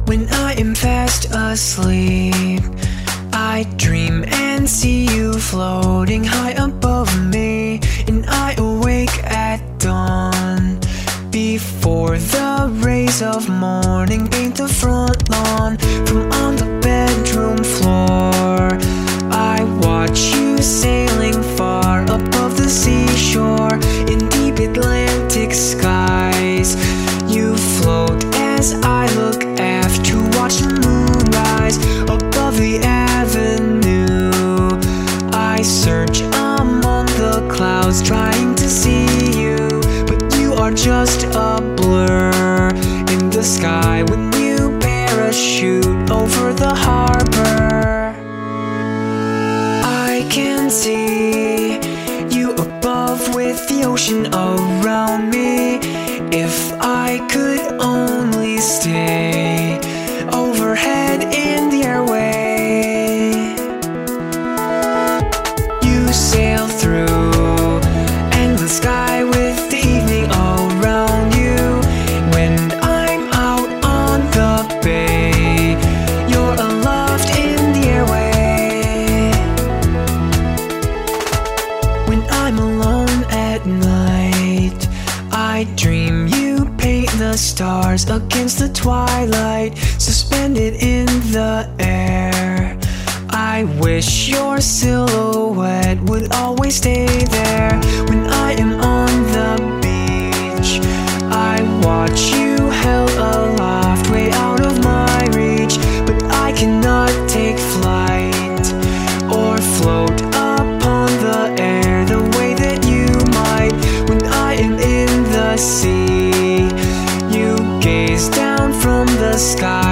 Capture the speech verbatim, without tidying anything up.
When I am fast asleep, I dream and see you floating high above me, and I awake at dawn. Before the rays of morning paint the front lawn, from on the bedroom floor, I watch you sailing far above the seashore. In deep Atlantic skies, you float as I look aft to watch the moon rise above the avenue. I search among the clouds trying to see you, but you are just a blur in the sky when you parachute over the harbor. I can see you above with the ocean around me. If I could only stay overhead in the airway. You sail through endless sky with the evening around you. When I'm out on the bay, you're aloft in the airway. When I'm alone at night, I dream you paint the stars against the twilight, suspended in the air. I wish your silhouette would always stay there. When I am on the beach, I watch you held aloft way out of my reach, but I cannot take flight or float upon the air the way that you might. When I am in the sea, you gaze down from the sky